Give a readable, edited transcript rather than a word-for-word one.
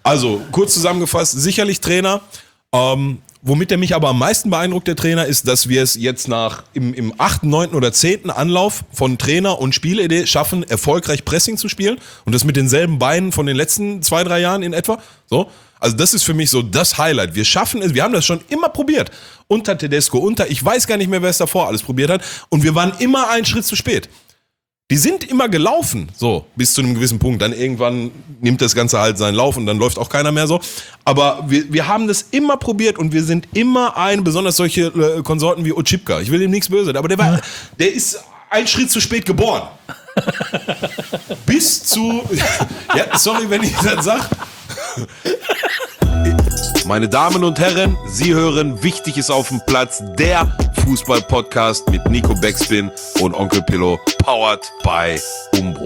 Also, kurz zusammengefasst, sicherlich Trainer. Womit der mich aber am meisten beeindruckt, der Trainer, ist, dass wir es jetzt im 8., 9. oder 10. Anlauf von Trainer und Spielidee schaffen, erfolgreich Pressing zu spielen. Und das mit denselben Beinen von den letzten 2, 3 Jahren in etwa. So. Also das ist für mich so das Highlight. Wir schaffen es, wir haben das schon immer probiert. Unter Tedesco, ich weiß gar nicht mehr, wer es davor alles probiert hat. Und wir waren immer einen Schritt zu spät. Die sind immer gelaufen, so, bis zu einem gewissen Punkt. Dann irgendwann nimmt das Ganze halt seinen Lauf und dann läuft auch keiner mehr so. Aber wir haben das immer probiert und wir sind immer besonders solche Konsorten wie Otschipka. Ich will ihm nichts Böses, aber der ist einen Schritt zu spät geboren. Bis zu, ja, sorry, wenn ich das sag. Meine Damen und Herren, Sie hören Wichtig ist auf dem Platz, der Fußball-Podcast mit Nico Backspin und Onkel Pillow, powered by Umbro.